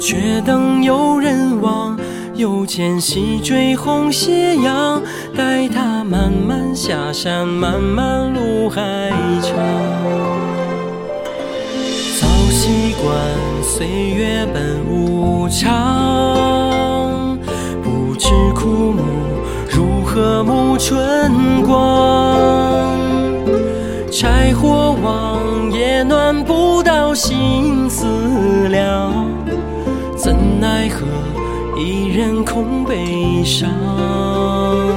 却等有人望，又见西追红斜阳，待他慢慢下山，漫漫路还长。早习惯岁月本无常，不知枯木如何沐春光。柴火旺，也暖不到心思了，怎奈何一人空悲伤。